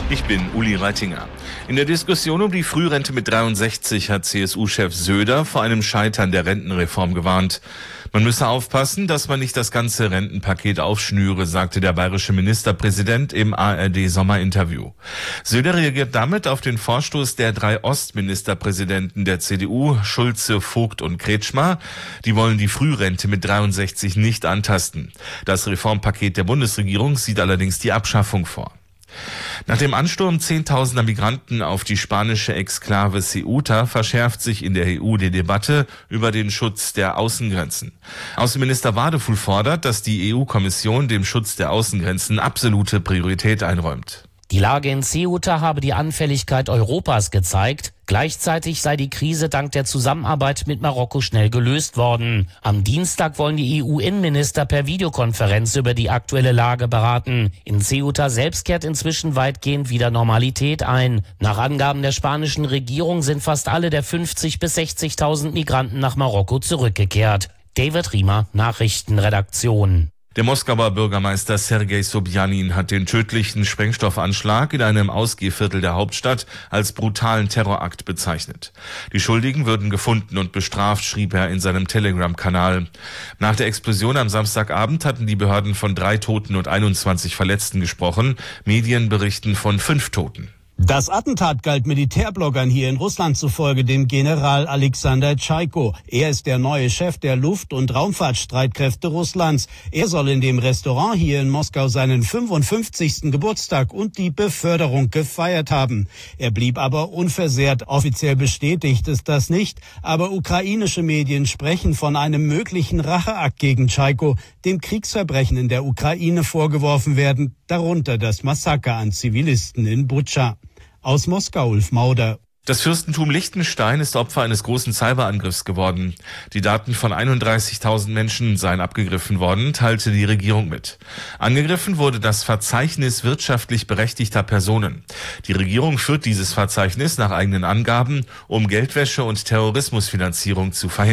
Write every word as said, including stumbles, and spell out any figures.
Ich bin Uli Reitinger. In der Diskussion um die Frührente mit dreiundsechzig hat C S U-Chef Söder vor einem Scheitern der Rentenreform gewarnt. Man müsse aufpassen, dass man nicht das ganze Rentenpaket aufschnüre, sagte der bayerische Ministerpräsident im A R D-Sommerinterview. Söder reagiert damit auf den Vorstoß der drei Ostministerpräsidenten der C D U, Schulze, Vogt und Kretschmer. Die wollen die Frührente mit dreiundsechzig nicht antasten. Das Reformpaket der Bundesregierung sieht allerdings die Abschaffung vor. Nach dem Ansturm zehntausender Migranten auf die spanische Exklave Ceuta verschärft sich in der E U die Debatte über den Schutz der Außengrenzen. Außenminister Wadefuhl fordert, dass die E U-Kommission dem Schutz der Außengrenzen absolute Priorität einräumt. Die Lage in Ceuta habe die Anfälligkeit Europas gezeigt. Gleichzeitig sei die Krise dank der Zusammenarbeit mit Marokko schnell gelöst worden. Am Dienstag wollen die E U-Innenminister per Videokonferenz über die aktuelle Lage beraten. In Ceuta selbst kehrt inzwischen weitgehend wieder Normalität ein. Nach Angaben der spanischen Regierung sind fast alle der fünfzigtausend bis sechzigtausend Migranten nach Marokko zurückgekehrt. David Riemer, Nachrichtenredaktion. Der Moskauer Bürgermeister Sergei Sobjanin hat den tödlichen Sprengstoffanschlag in einem Ausgehviertel der Hauptstadt als brutalen Terrorakt bezeichnet. Die Schuldigen würden gefunden und bestraft, schrieb er in seinem Telegram-Kanal. Nach der Explosion am Samstagabend hatten die Behörden von drei Toten und einundzwanzig Verletzten gesprochen. Medien berichten von fünf Toten. Das Attentat galt Militärbloggern hier in Russland zufolge dem General Alexander Tschaiko. Er ist der neue Chef der Luft- und Raumfahrtstreitkräfte Russlands. Er soll in dem Restaurant hier in Moskau seinen fünfundfünfzigsten Geburtstag und die Beförderung gefeiert haben. Er blieb aber unversehrt. Offiziell bestätigt ist das nicht, aber ukrainische Medien sprechen von einem möglichen Racheakt gegen Tschaiko, dem Kriegsverbrechen in der Ukraine vorgeworfen werden, darunter das Massaker an Zivilisten in Butscha. Aus Moskau, Ulf Mauder. Das Fürstentum Liechtenstein ist Opfer eines großen Cyberangriffs geworden. Die Daten von einunddreißigtausend Menschen seien abgegriffen worden, teilte die Regierung mit. Angegriffen wurde das Verzeichnis wirtschaftlich berechtigter Personen. Die Regierung führt dieses Verzeichnis nach eigenen Angaben, um Geldwäsche und Terrorismusfinanzierung zu verhindern.